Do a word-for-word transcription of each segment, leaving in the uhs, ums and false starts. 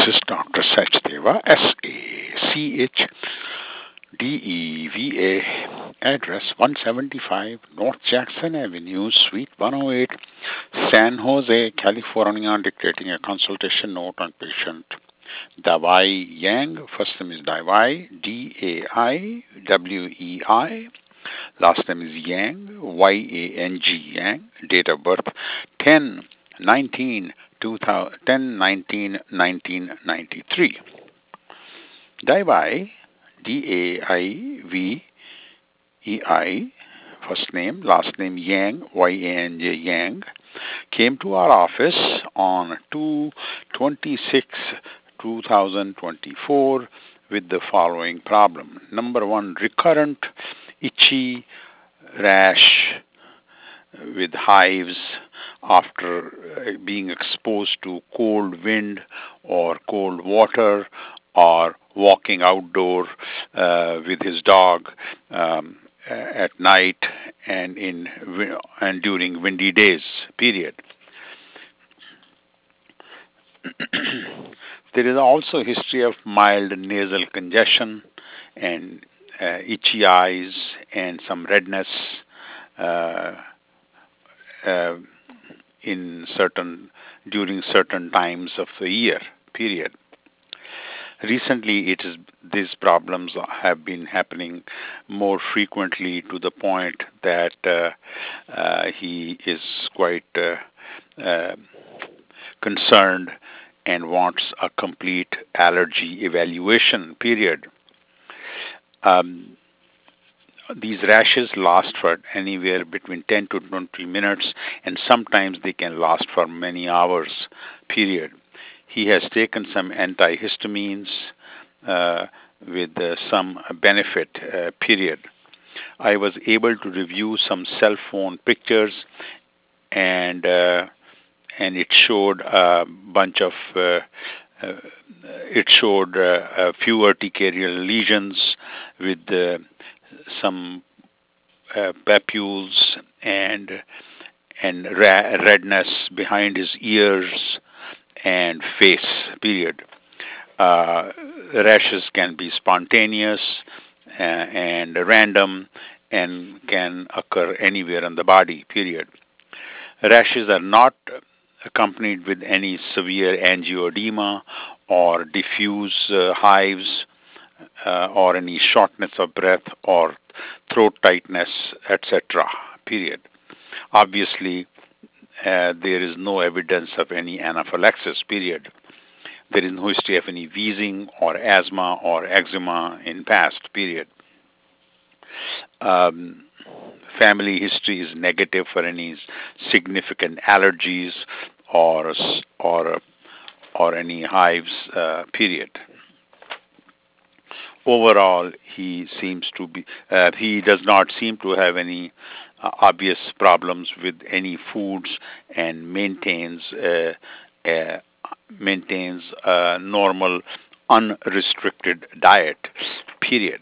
is Doctor Sachdeva, S A C H D E V A, address one seventy-five North Jackson Avenue, Suite one oh eight, San Jose, California, dictating a consultation note on patient Dawai Yang. First name is Dawai, D A I W E I. Last name is Yang, Y A N G, Yang. Date of birth ten nineteen nineteen ninety-three. Daiwai, D A I V E I, first name, last name Yang, Y A N G, Yang, came to our office on two twenty-six twenty twenty-four with the following problem. Number one, recurrent itchy rash with hives after being exposed to cold wind or cold water or walking outdoor uh, with his dog um, at night and in and during windy days. Period. There is also a history of mild nasal congestion and uh, itchy eyes and some redness uh, uh, in certain during certain times of the year. Period. Recently, it is these problems have been happening more frequently to the point that uh, uh, he is quite uh, uh, concerned and wants a complete allergy evaluation. Period. Um, these rashes last for anywhere between ten to twenty minutes, and sometimes they can last for many hours. Period. He has taken some antihistamines uh, with uh, some benefit. Uh, period. I was able to review some cell phone pictures, and uh, and it showed a bunch of uh, uh, it showed uh, a few urticarial lesions with uh, some uh, papules and and ra- redness behind his ears and face. Period. Uh, rashes can be spontaneous uh, and random and can occur anywhere on the body. Period. Rashes are not accompanied with any severe angioedema or diffuse uh, hives uh, or any shortness of breath or throat tightness, et cetera. Period. Obviously, uh, there is no evidence of any anaphylaxis. Period. There is no history of any wheezing or asthma or eczema in past. Period. Um, family history is negative for any significant allergies or or or any hives. Uh, period. Overall, he seems to be uh, he does not seem to have any uh, obvious problems with any foods and maintains uh, uh, maintains a normal unrestricted diet. Period.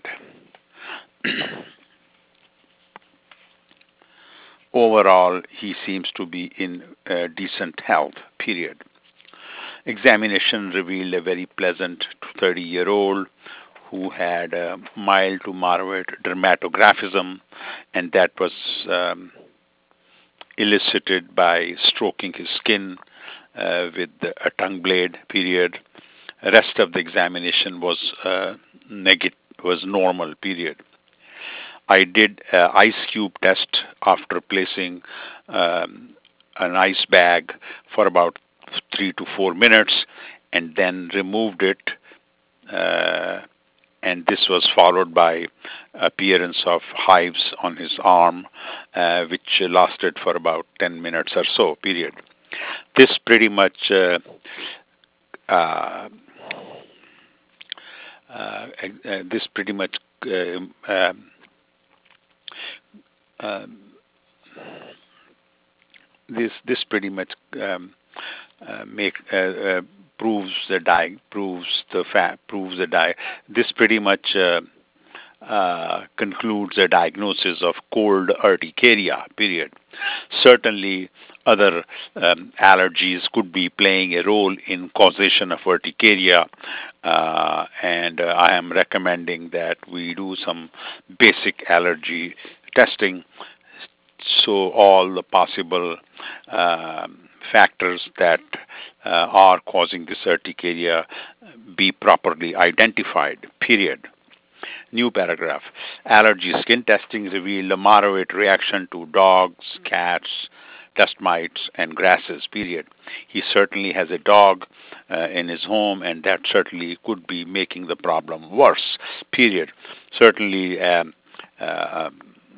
Overall, he seems to be in uh, decent health. Period. Examination revealed a very pleasant thirty-year-old who had a mild to moderate dermatographism, and that was um, elicited by stroking his skin uh, with a tongue blade. Period. Rest of the examination was uh, negative, was normal. Period. I did an ice cube test after placing um, an ice bag for about three to four minutes, and then removed it. Uh, and this was followed by appearance of hives on his arm, uh, which lasted for about ten minutes or so. Period. This pretty much uh, uh, uh, uh, this pretty much uh, um, um, this this pretty much um, uh, make uh, uh, proves the di- proves the fact proves the di- this pretty much uh, uh, concludes a diagnosis of cold urticaria. Period. Certainly, other um, allergies could be playing a role in causation of urticaria, uh, and uh, I am recommending that we do some basic allergy testing so all the possible um factors that uh, are causing this urticaria be properly identified, period. New paragraph. Allergy skin testing revealed a moderate reaction to dogs, cats, dust mites, and grasses, period. He certainly has a dog uh, in his home, and that certainly could be making the problem worse, period. Certainly, um, uh,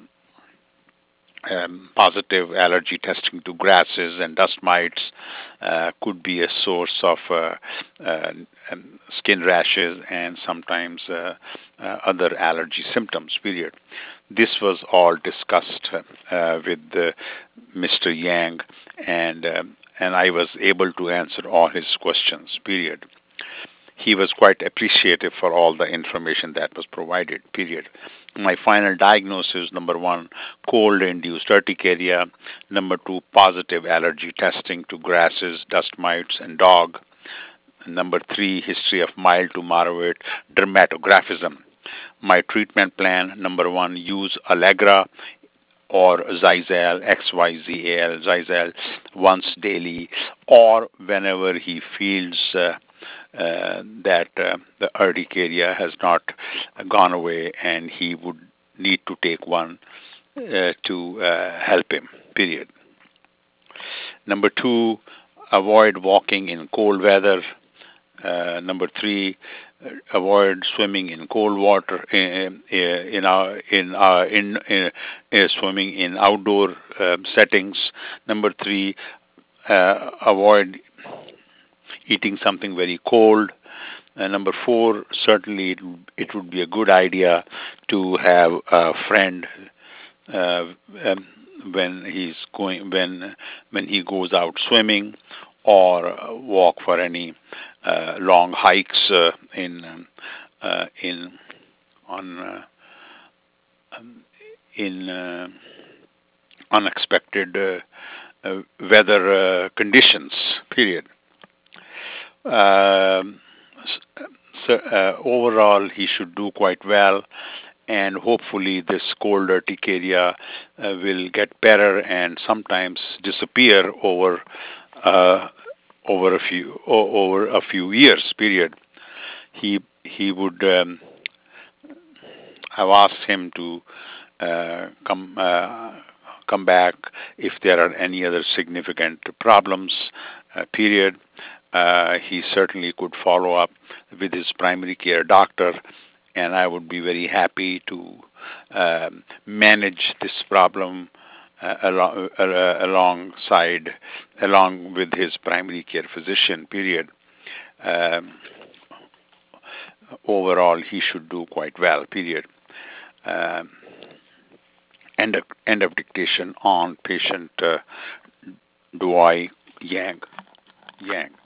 um, positive allergy testing to grasses and dust mites uh, could be a source of uh, uh, um, skin rashes and sometimes uh, uh, other allergy symptoms, period. This was all discussed uh, with uh, Mister Yang, and um, and I was able to answer all his questions, period. He was quite appreciative for all the information that was provided, period. My final diagnosis: number one, cold induced urticaria; number two, positive allergy testing to grasses, dust mites, and dog; number three, history of mild to moderate dermatographism. My treatment plan: number one, use Allegra or Zygel, X Y Z A L, Zygel, once daily, or whenever he feels uh, uh, that uh, the urticaria has not gone away and he would need to take one uh, to uh, help him, period. Number two, avoid walking in cold weather. Uh, number three, uh, avoid swimming in cold water in in our in our in, in uh, swimming in outdoor uh, settings. Number three, uh, avoid eating something very cold. And number four, certainly it, it would be a good idea to have a friend uh, um, when he's going when when he goes out swimming or walk for any uh, long hikes uh, in um, uh, in on uh, um, in uh, unexpected uh, uh, weather uh, conditions. Period. Um, so uh, overall, he should do quite well, and hopefully, this cold urticaria uh, will get better and sometimes disappear over uh, over a few o- over a few years period. He he would um, I've asked him to uh, come uh, come back if there are any other significant problems. Uh, period. Uh, he certainly could follow up with his primary care doctor, and I would be very happy to um, manage this problem uh, along, uh, alongside, along with his primary care physician. Period. Um, overall, he should do quite well. Period. Um, end of end of dictation on patient uh, Dwai Yang. Yang.